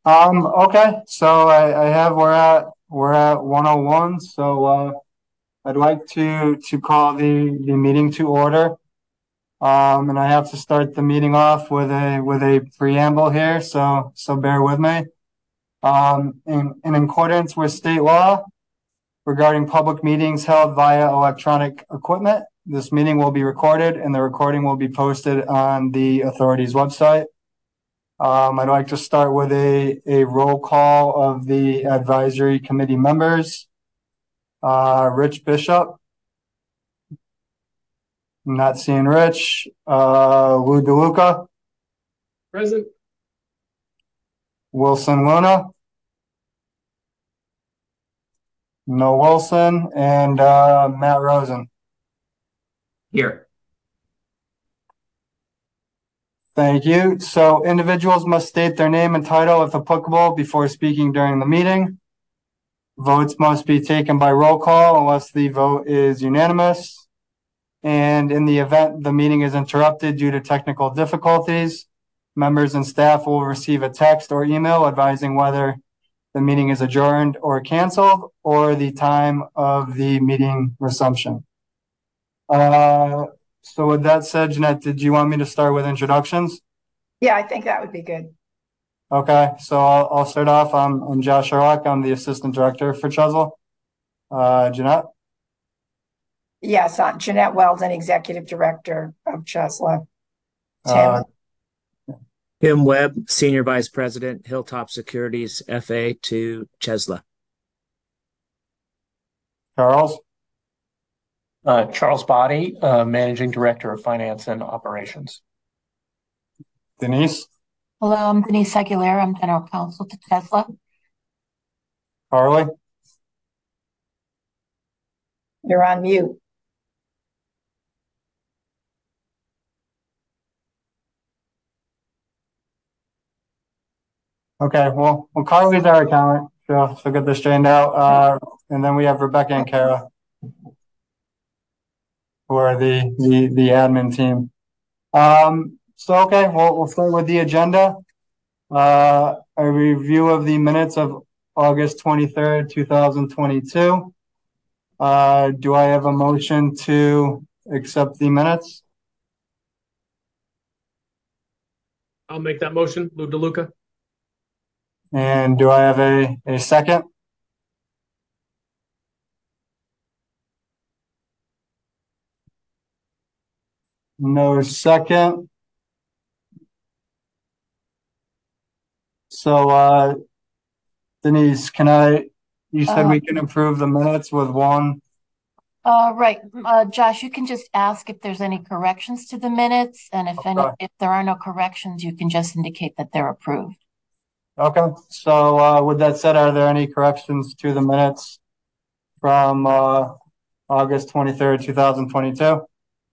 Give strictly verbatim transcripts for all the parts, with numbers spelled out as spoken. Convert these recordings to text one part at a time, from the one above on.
Um, okay, so I, I have, we're at, we're at one oh one, so, uh, I'd like to, to call the, the meeting to order. Um, and I have to start the meeting off with a, with a preamble here, so, so bear with me. Um, in, in accordance with state law regarding public meetings held via electronic equipment, this meeting will be recorded and the recording will be posted on the authority's website. Um, I'd like to start with a, a roll call of the advisory committee members. Uh, Rich Bishop. I'm not seeing Rich. Uh, Lou DeLuca. Present. Wilson Luna. No Wilson. And uh, Matt Rosen. Here. Thank you. So individuals must state their name and title if applicable before speaking during the meeting. Votes must be taken by roll call unless the vote is unanimous. And in the event the meeting is interrupted due to technical difficulties, members and staff will receive a text or email advising whether the meeting is adjourned or canceled or the time of the meeting resumption. Uh, so with that said, Jeanette, did you want me to start with introductions? Yeah, I think that would be good. Okay, so I'll, I'll start off. I'm, I'm Josh Sherlock. I'm the assistant director for Chesil. Uh, Jeanette? Yes, uh, Jeanette Weldon, executive director of Chesil. Tim? Uh, Tim Webb, Senior Vice President, Hilltop Securities, F A to Chesil. Charles? Uh, Charles Body, uh, Managing Director of Finance and Operations. Denise? Hello, I'm Denise Aguilera. I'm General Counsel to Chesil. Carly? You're on mute. Okay, well, well, Carly's our accountant, so so get this straightened out. Uh, and then we have Rebecca and Kara, who are the the the admin team. Um, so okay, we'll we'll start with the agenda. Uh, a review of the minutes of August twenty-third, two thousand twenty-two. Uh, do I have a motion to accept the minutes? I'll make that motion. Lou DeLuca. And do I have a, a second? No second. So, uh, Denise, can I, you said Uh, we can improve the minutes with one. Uh, right, uh, Josh, you can just ask if there's any corrections to the minutes, and if any, Okay. if there are no corrections, you can just indicate that they're approved. Okay, so, uh, with that said, are there any corrections to the minutes from, uh, August twenty-third, two thousand twenty-two?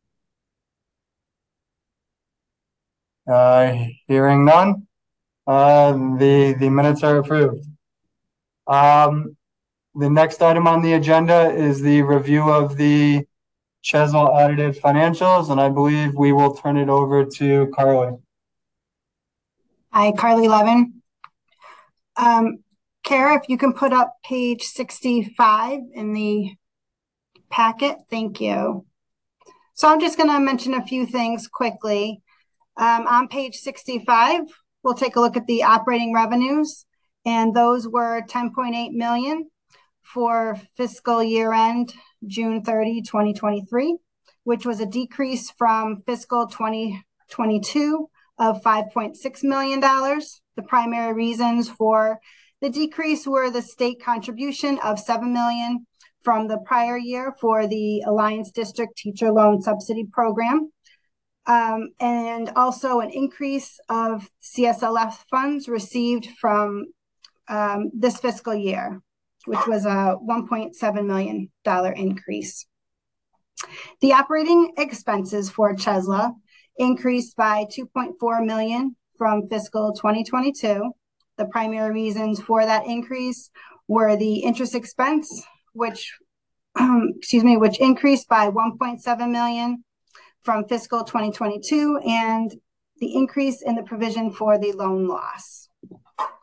Uh, hearing none, uh, the, the minutes are approved. Um, the next item on the agenda is the review of the Chesil audited financials, and I believe we will turn it over to Carly. Hi, Carly Levin. Um, Kara, if you can put up page sixty-five in the packet, thank you. So I'm just going to mention a few things quickly. Um, on page sixty-five, we'll take a look at the operating revenues, and those were ten point eight million dollars for fiscal year end June thirtieth, twenty twenty-three, which was a decrease from fiscal twenty twenty-two of five point six million dollars. The primary reasons for the decrease were the state contribution of seven million dollars from the prior year for the Alliance District Teacher Loan Subsidy Program, um, and also an increase of C S L F funds received from um, this fiscal year, which was a one point seven million dollars increase. The operating expenses for Chesil increased by two point four million dollars from fiscal twenty twenty-two. The primary reasons for that increase were the interest expense, which, um, excuse me, which increased by one point seven million dollars from fiscal twenty twenty-two, and the increase in the provision for the loan loss.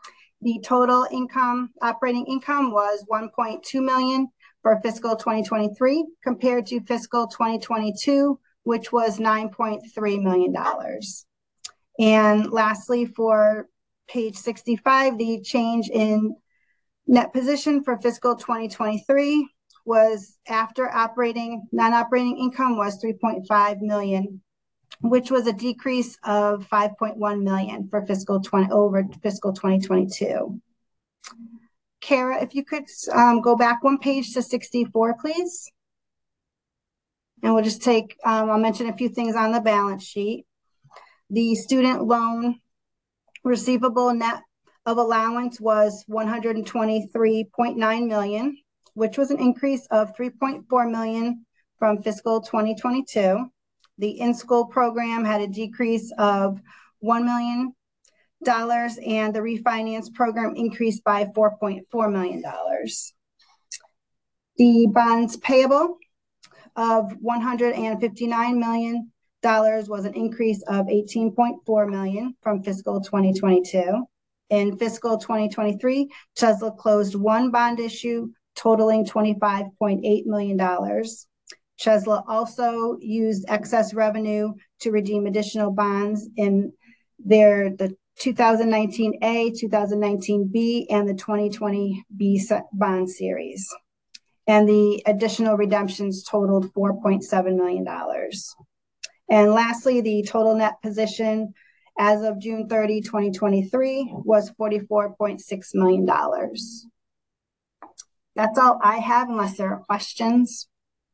the total income, operating income was one point two million for fiscal twenty twenty-three compared to fiscal twenty twenty-two, which was nine point three million dollars. And lastly, for page sixty-five, the change in net position for fiscal twenty twenty-three was after operating, non-operating income was three point five million, which was a decrease of five point one million for fiscal twenty over fiscal twenty twenty-two. Kara, if you could um, go back one page to sixty-four, please. And we'll just take, um, I'll mention a few things on the balance sheet. The student loan receivable net of allowance was one hundred twenty-three point nine million, which was an increase of three point four million from fiscal twenty twenty-two. The in-school program had a decrease of one million dollars and the refinance program increased by four point four million dollars. The bonds payable of one hundred fifty-nine million dollars was an increase of eighteen point four million dollars from fiscal twenty twenty-two. In fiscal twenty twenty-three, Chesley closed one bond issue totaling twenty-five point eight million dollars. Chesley also used excess revenue to redeem additional bonds in their the two thousand nineteen A, two thousand nineteen B, and the twenty twenty B bond series. And the additional redemptions totaled four point seven million dollars. And lastly, the total net position as of June thirtieth, twenty twenty-three was forty-four point six million dollars. That's all I have unless there are questions.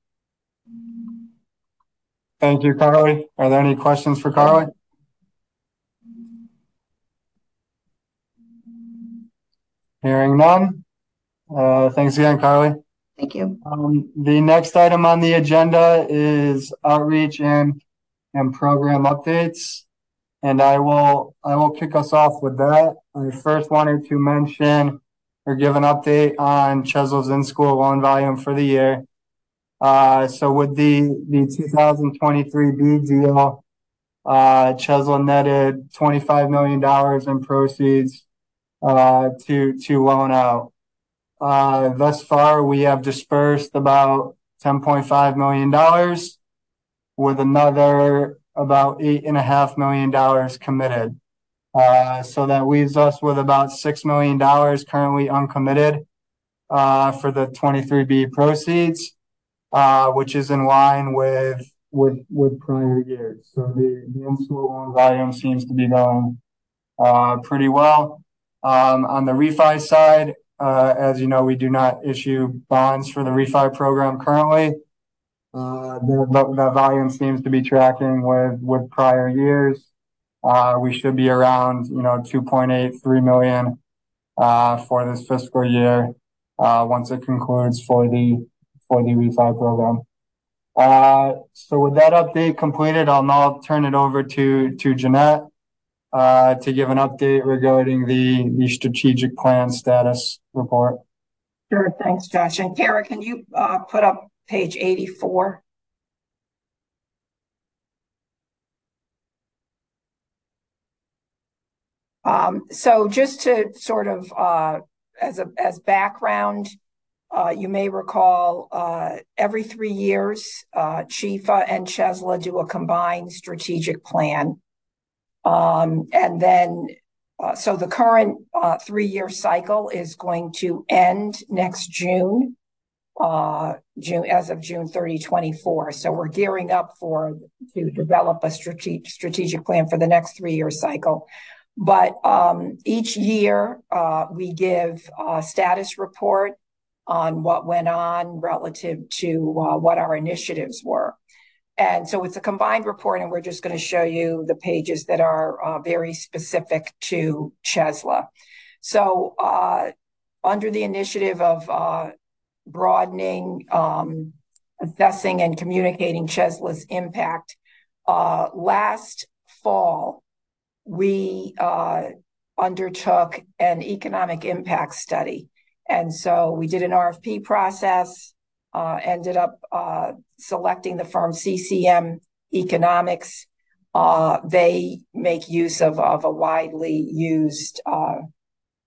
Thank you, Carly. Are there any questions for Carly? Hearing none. Uh, thanks again, Carly. Thank you. Um, the next item on the agenda is outreach and and program updates. And I will I will kick us off with that. I first wanted to mention or give an update on Chesley's in-school loan volume for the year. Uh, so with the the two thousand twenty-three B deal, uh, Chesley netted twenty-five million dollars in proceeds uh, to to loan out. Uh, thus far, we have dispersed about ten point five million dollars, with another about eight and a half million dollars committed. Uh, so that leaves us with about six million dollars currently uncommitted uh, for the twenty-three B proceeds, uh, which is in line with with with prior years. So the, the in-school loan volume seems to be going uh, pretty well. Um, on the refi side, uh, as you know, we do not issue bonds for the refi program currently. Uh, the, the volume seems to be tracking with, with prior years. Uh, we should be around, you know, two point eight three million, uh, for this fiscal year, uh, once it concludes for the, for the refi program. Uh, so with that update completed, I'll now turn it over to, to Jeanette, uh, to give an update regarding the, the strategic plan status report. Sure, thanks, Josh. And Kara, can you uh, put up page eighty-four? Um, so just to sort of uh, as a as background, uh, you may recall uh, every three years, uh, Chifa and Chesley do a combined strategic plan. Um, and then, uh, so the current uh, three-year cycle is going to end next June, uh, June as of June thirtieth, twenty-four. So we're gearing up for to develop a strate- strategic plan for the next three-year cycle. But um, each year uh, we give a status report on what went on relative to uh, what our initiatives were. And so it's a combined report, and we're just going to show you the pages that are uh, very specific to Chesley. So uh, under the initiative of uh, broadening, um, assessing, and communicating Chesley's impact, uh, last fall, we uh, undertook an economic impact study. And so we did an R F P process, uh, ended up uh, selecting the firm C C M Economics. Uh, they make use of, of a widely used uh,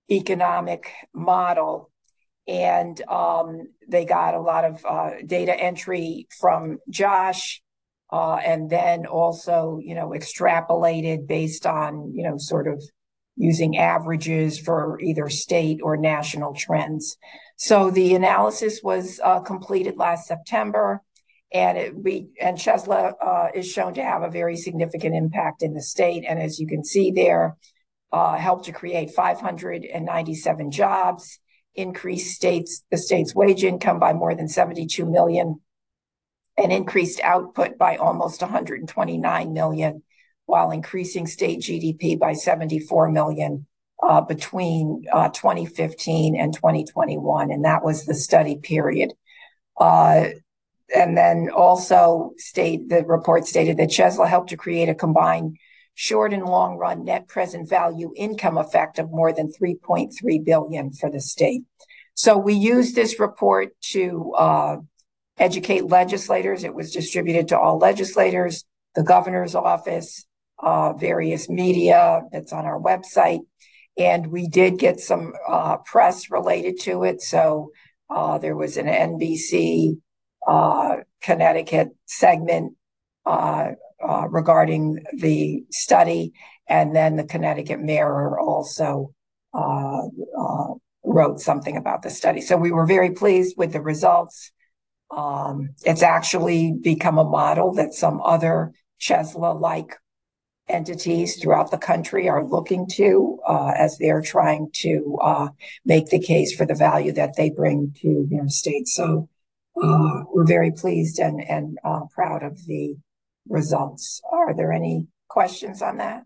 economic model. And um, they got a lot of uh, data entry from Josh, uh, and then also, you know, extrapolated based on, you know, sort of using averages for either state or national trends. So the analysis was uh, completed last September, and it we and Chesla uh, is shown to have a very significant impact in the state. And as you can see there, uh, helped to create five hundred ninety-seven jobs, increased states the state's wage income by more than seventy-two million, and increased output by almost one hundred twenty-nine million, while increasing state G D P by seventy-four million uh, between uh, twenty fifteen and twenty twenty-one, and that was the study period. Uh, and then also state the report stated that Chesla helped to create a combined short and long run net present value income effect of more than three point three billion for the state. So we used this report to uh, educate legislators. It was distributed to all legislators, the governor's office, uh, various media that's on our website. And we did get some uh, press related to it. So uh, there was an N B C uh, Connecticut segment uh, Uh, regarding the study, and then the Connecticut Mirror also uh, uh, wrote something about the study. So we were very pleased with the results. Um, it's actually become a model that some other Chesla-like entities throughout the country are looking to uh, as they're trying to uh, make the case for the value that they bring to their state. So uh, we're very pleased and, and uh, proud of the results. Are there any questions on that?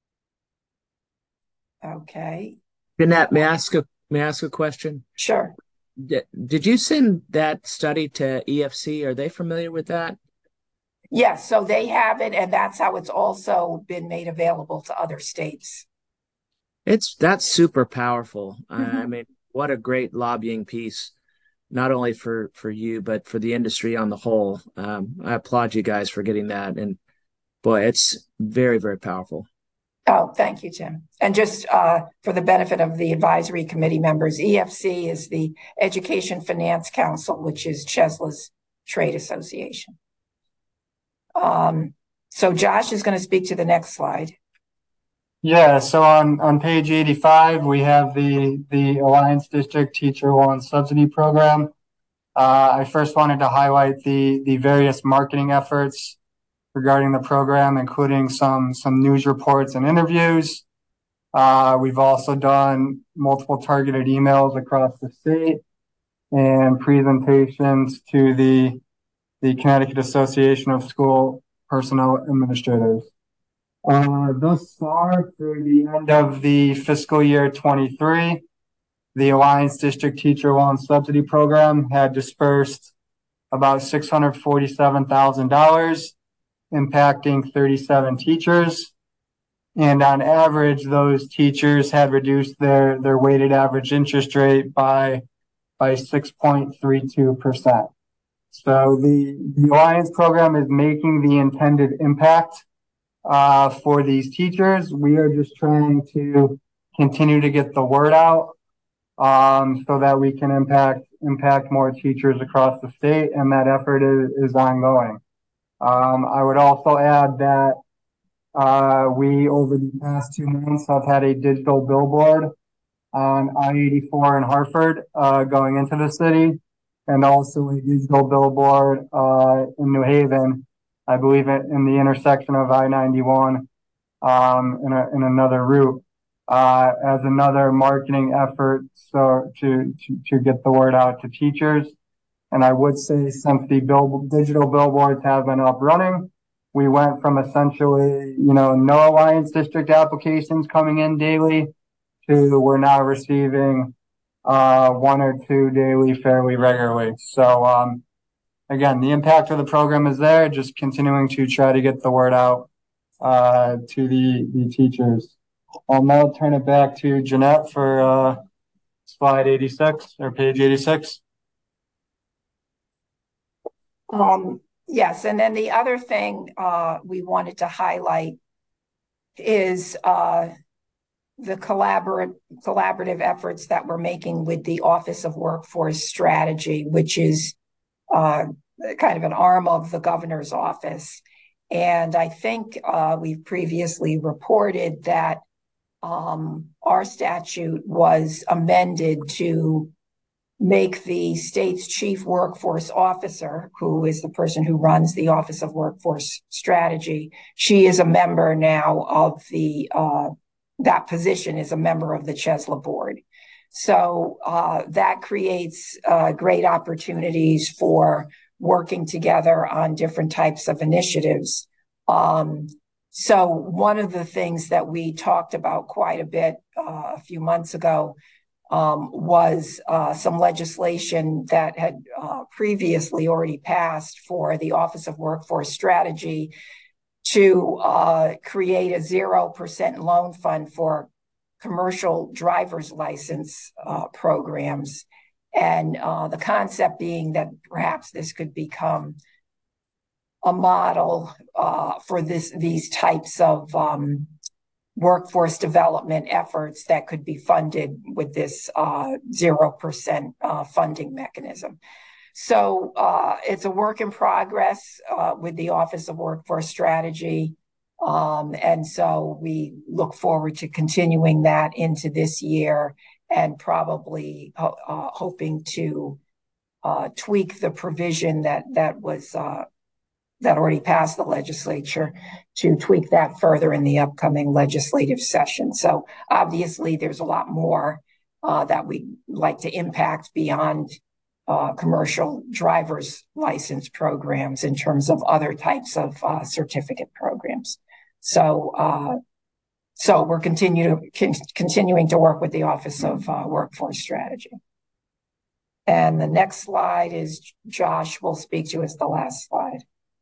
Okay. Jeanette, may I ask a may I ask a question? Sure. Did, did you send that study to E F C? Are they familiar with that? Yes, so they have it, and that's how it's also been made available to other states. It's that's super powerful. Mm-hmm. I mean, what a great lobbying piece, not only for for you but for the industry on the whole. Um, I applaud you guys for getting that, and boy, it's very, very powerful. Oh, thank you, Tim. And just uh, for the benefit of the advisory committee members, E F C is the Education Finance Council, which is Chesla's trade association. Um, so Josh is going to speak to the next slide. Yeah, so on, on page eighty-five, we have the, the Alliance District Teacher Loan Subsidy Program. Uh, I first wanted to highlight the, the various marketing efforts regarding the program, including some, some news reports and interviews. Uh, we've also done multiple targeted emails across the state and presentations to the, the Connecticut Association of School Personnel Administrators. Uh, thus far, through the end of the fiscal year twenty-three, the Alliance District Teacher Loan Subsidy Program had dispersed about six hundred forty-seven thousand dollars, impacting thirty-seven teachers. And on average, those teachers had reduced their, their weighted average interest rate by, by six point three two percent. So the, the Alliance program is making the intended impact uh, for these teachers. We are just trying to continue to get the word out um, so that we can impact impact more teachers across the state, and that effort is, is ongoing. Um, I would also add that uh, we, over the past two months, have had a digital billboard on I eighty-four in Hartford uh, going into the city, and also a digital billboard uh, in New Haven, I believe it in the intersection of I ninety-one um, in, a, in another route, uh, as another marketing effort so to, to, to get the word out to teachers. And I would say since the bill, digital billboards have been up running, we went from essentially, you know, no Alliance District applications coming in daily to we're now receiving uh, one or two daily fairly regularly. So, um, again, the impact of the program is there, just continuing to try to get the word out uh, to the, the teachers. I'll now turn it back to Jeanette for uh, slide eighty-six or page eighty-six. Um, yes, and then the other thing uh, we wanted to highlight is uh, the collaborative collaborative efforts that we're making with the Office of Workforce Strategy, which is uh, kind of an arm of the governor's office. And I think uh, we've previously reported that um, our statute was amended to make the state's chief workforce officer, who is the person who runs the Office of Workforce Strategy. She is a member now of the, uh, that position is a member of the C E S L A board. So uh, that creates uh, great opportunities for working together on different types of initiatives. Um, so one of the things that we talked about quite a bit uh, a few months ago um, was uh, some legislation that had uh, previously already passed for the Office of Workforce Strategy to uh, create a zero percent loan fund for commercial driver's license uh, programs. And uh, the concept being that perhaps this could become a model uh, for this these types of um, workforce development efforts that could be funded with this uh, zero percent uh, funding mechanism. So uh, it's a work in progress uh, with the Office of Workforce Strategy. Um, and so we look forward to continuing that into this year and probably uh, hoping to uh, tweak the provision that that was uh, that already passed the legislature to tweak that further in the upcoming legislative session. So obviously there's a lot more uh, that we'd like to impact beyond uh, commercial driver's license programs in terms of other types of uh, certificate programs. So, uh, so we're continue con- continuing to work with the Office of uh, Workforce Strategy. And the next slide is Josh will speak to as the last slide.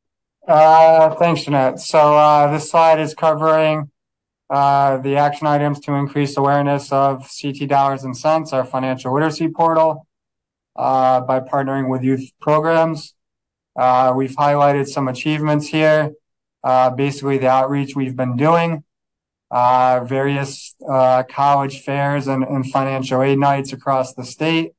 Uh, thanks, Jeanette. So uh, this slide is covering uh, the action items to increase awareness of C T Dollars and Cents, our financial literacy portal, uh, by partnering with youth programs. Uh, we've highlighted some achievements here. Uh, basically, the outreach we've been doing, uh, various uh, college fairs and, and financial aid nights across the state.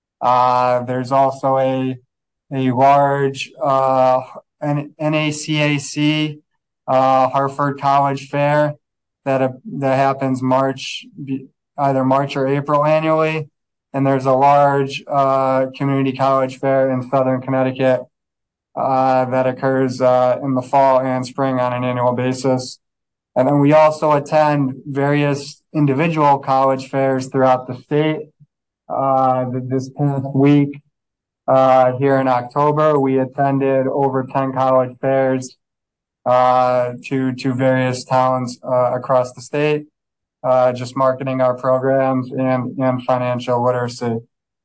Uh, there's also a a large uh, N A C A C uh, Hartford College Fair that uh, that happens March, either March or April annually, and there's a large uh, community college fair in Southern Connecticut uh, that occurs uh, in the fall and spring on an annual basis. And then we also attend various individual college fairs throughout the state. Uh, this past week, uh, here in October, we attended over ten college fairs, uh, to, to various towns, uh, across the state, uh, just marketing our programs and, and financial literacy.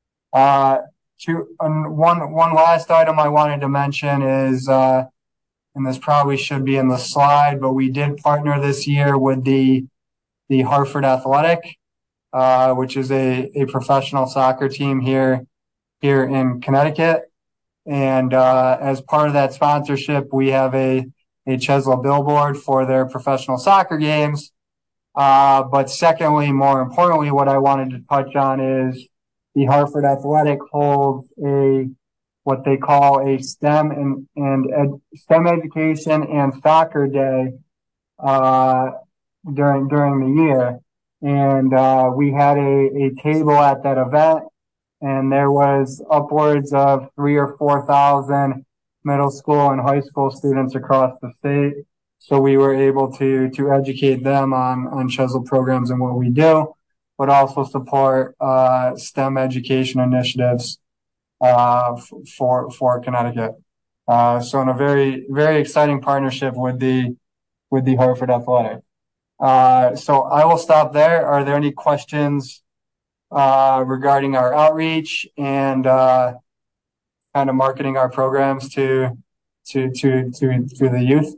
Uh, to, um, one, one last item I wanted to mention is, uh, and this probably should be in the slide, but we did partner this year with the, the Hartford Athletic, uh, which is a, a professional soccer team here, here in Connecticut. And, uh, as part of that sponsorship, we have a, a C E S L A billboard for their professional soccer games. Uh, but secondly, more importantly, what I wanted to touch on is the Hartford Athletic holds a, what they call a STEM and, and ed, STEM education and soccer day, uh, during, during the year. And, uh, we had a, a table at that event, and there was upwards of three or four thousand middle school and high school students across the state. So we were able to, to educate them on, on C E S L A programs and what we do, but also support, uh, STEM education initiatives, uh, for, for Connecticut. Uh, so in a very, very exciting partnership with the, with the Hartford Athletic. Uh, so I will stop there. Are there any questions, uh, regarding our outreach and, uh, kind of marketing our programs to, to, to, to, to the youth?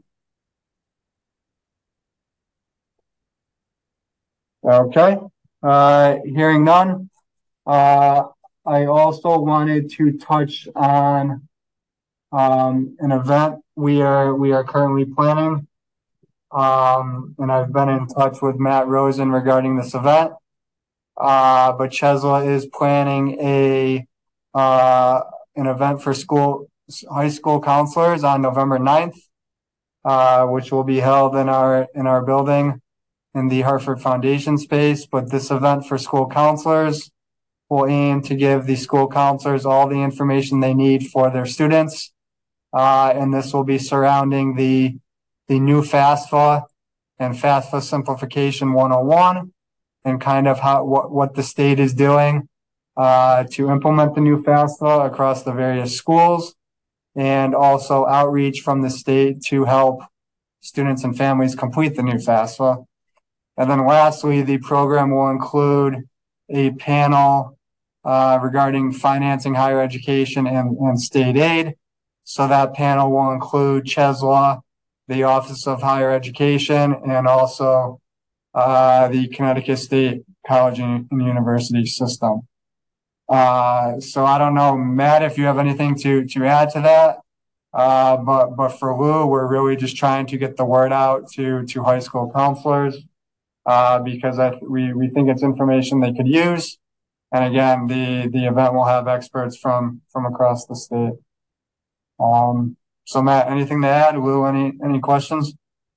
Okay. Uh, hearing none. Uh, I also wanted to touch on, um, an event we are, we are currently planning. Um, and I've been in touch with Matt Rosen regarding this event. Uh, but Chesla is planning a, uh, an event for school, high school counselors on November ninth, uh, which will be held in our, in our building in the Hartford Foundation space. But this event for school counselors will aim to give the school counselors all the information they need for their students. Uh, and this will be surrounding the, the new FAFSA and FAFSA Simplification one oh one and kind of how, what, what the state is doing, uh, to implement the new FAFSA across the various schools, and also outreach from the state to help students and families complete the new FAFSA. And then lastly, the program will include a panel uh, regarding financing higher education and, and state aid. So that panel will include Chesla, the Office of Higher Education, and also uh, the Connecticut State College and, and University System. Uh, so I don't know, Matt, if you have anything to, to add to that. Uh, but, but for Lou, we're really just trying to get the word out to, to high school counselors, uh, because I, we, we think it's information they could use. And again, the, the event will have experts from, from across the state. Um, so Matt, anything to add? Lou, any, any questions?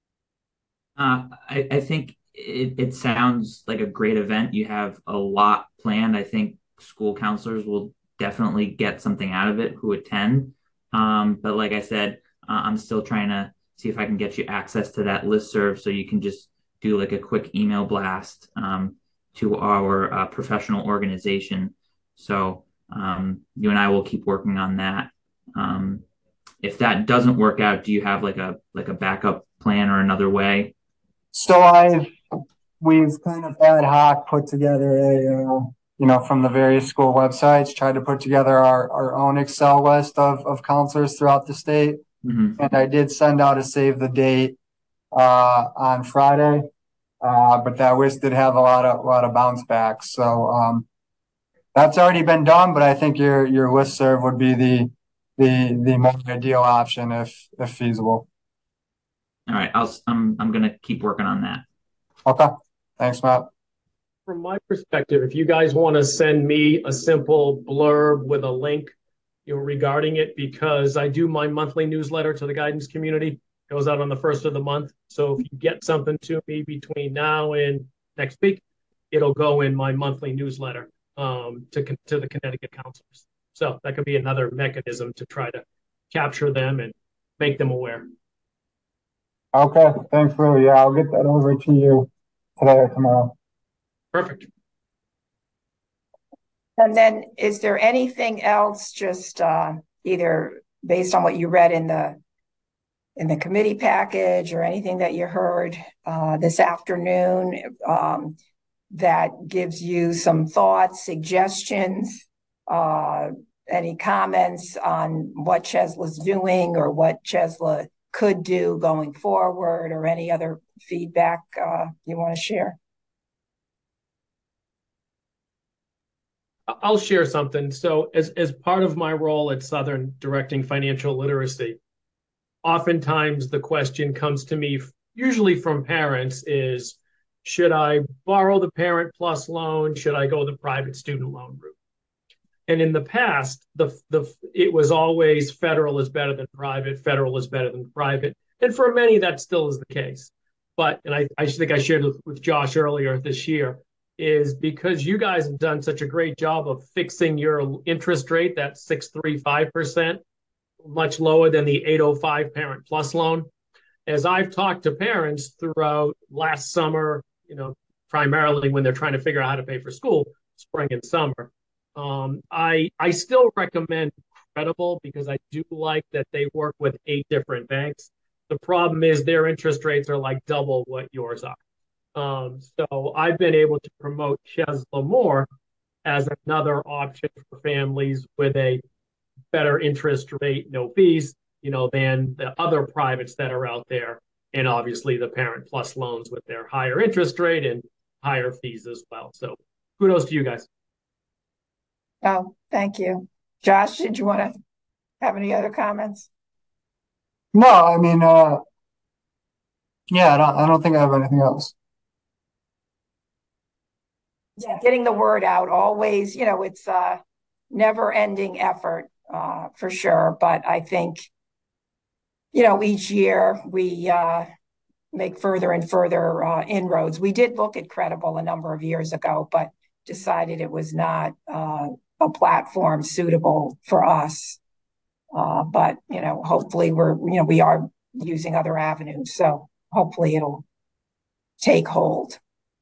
Uh, I, I think it, it sounds like a great event. You have a lot planned. I think school counselors will definitely get something out of it who attend. Um, but like I said, uh, I'm still trying to see if I can get you access to that listserv so you can just do like a quick email blast um, to our uh, professional organization. So um, you and I will keep working on that. Um, if that doesn't work out, do you have like a like a backup plan or another way? So I've we've kind of ad hoc put together a uh, you know, from the various school websites, tried to put together our, our own Excel list of, of counselors throughout the state. Mm-hmm. And I did send out a save the date uh, on Friday, uh, but that list did have a lot of a lot of bounce backs. So um, that's already been done. But I think your your listserv would be the the the more ideal option if if feasible. All right, I'll I'm I'm gonna keep working on that. Okay, thanks, Matt. From my perspective, if you guys want to send me a simple blurb with a link, you know, regarding it, because I do my monthly newsletter to the guidance community, it goes out on the first of the month. So if you get something to me between now and next week, it'll go in my monthly newsletter um, to to the Connecticut counselors. So that could be another mechanism to try to capture them and make them aware. Okay, thanks, Lou. Yeah, I'll get that over to you today or tomorrow. Perfect. And then is there anything else, just uh, either based on what you read in the in the committee package or anything that you heard uh, this afternoon um, that gives you some thoughts, suggestions, uh, any comments on what Chesla's doing or what Chesla could do going forward, or any other feedback uh, you want to share? I'll share something. So as, as part of my role at Southern directing financial literacy, oftentimes the question comes to me, usually from parents, is should I borrow the Parent Plus loan? Should I go the private student loan route? And in the past, the, the it was always federal is better than private, federal is better than private. And for many, that still is the case. But, and I, I think I shared with, with Josh earlier this year, is because you guys have done such a great job of fixing your interest rate, that six point three five percent, much lower than the eight oh five Parent Plus loan. As I've talked to parents throughout last summer, you know, primarily when they're trying to figure out how to pay for school, spring and summer, um, I I still recommend Credible because I do like that they work with eight different banks. The problem is their interest rates are like double what yours are. Um, so I've been able to promote Chesla more as another option for families with a better interest rate, no fees, you know, than the other privates that are out there. And obviously the Parent Plus loans with their higher interest rate and higher fees as well. So kudos to you guys. Oh, thank you. Josh, did you want to have any other comments? No, I mean, uh, Yeah, I don't, I don't think I have anything else. Yeah, getting the word out always, you know, it's a never ending effort, uh, for sure. But I think, you know, each year we, uh, make further and further, uh, inroads. We did look at Credible a number of years ago, but decided it was not, uh, a platform suitable for us. Uh, but, you know, hopefully we're, you know, we are using other avenues. So hopefully it'll take hold.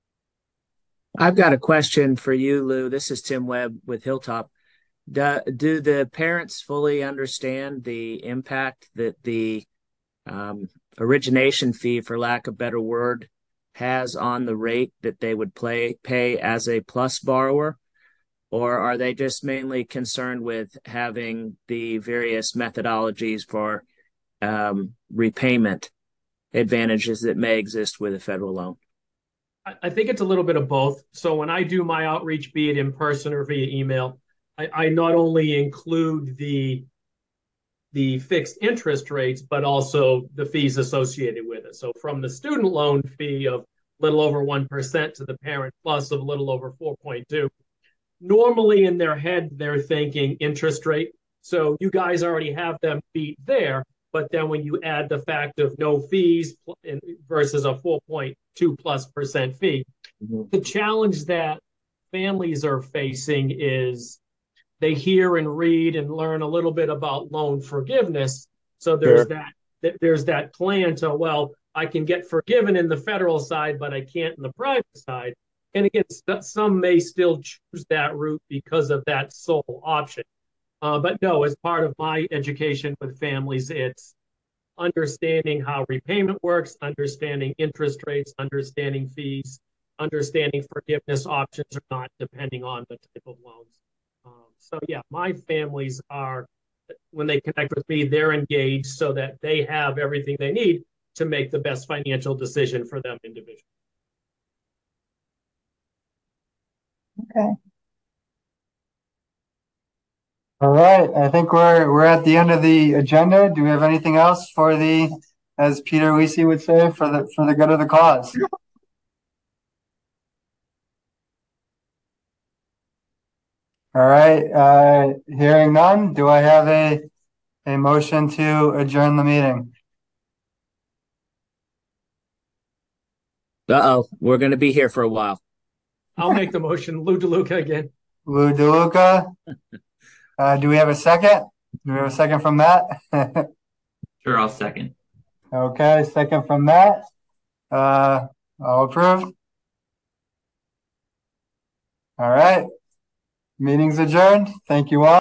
I've got a question for you, Lou. This is Tim Webb with Hilltop. Do, do the parents fully understand the impact that the um, origination fee, for lack of a better word, has on the rate that they would play, pay as a plus borrower? Or are they just mainly concerned with having the various methodologies for um, repayment advantages that may exist with a federal loan? I think it's a little bit of both. So when I do my outreach, be it in person or via email, I, I not only include the the fixed interest rates, but also the fees associated with it. So from the student loan fee of little over one percent to the parent plus of little over four point two, normally in their head, they're thinking interest rate. So you guys already have them beat there. But then when you add the fact of no fees versus a four point two plus percent fee, mm-hmm. the challenge that families are facing is they hear and read and learn a little bit about loan forgiveness. So there's sure. that there's that plan to, well, I can get forgiven in the federal side, but I can't in the private side. And again, some may still choose that route because of that sole option. Uh, but no, as part of my education with families, it's understanding how repayment works, understanding interest rates, understanding fees, understanding forgiveness options or not, depending on the type of loans. Um, so yeah, my families are, when they connect with me, they're engaged so that they have everything they need to make the best financial decision for them individually. Okay. All right. I think we're we're at the end of the agenda. Do we have anything else for the, as Peter Lisi would say, for the for the good of the cause? All right. Uh, hearing none, do I have a a motion to adjourn the meeting? Uh-oh, we're going to be here for a while. I'll make the motion. Lou DeLuca again. Lou DeLuca. Uh, do we have a second? Do we have a second from Matt? Sure, I'll second. Okay, second from Matt. Uh, all approved. All right. Meeting's adjourned. Thank you all.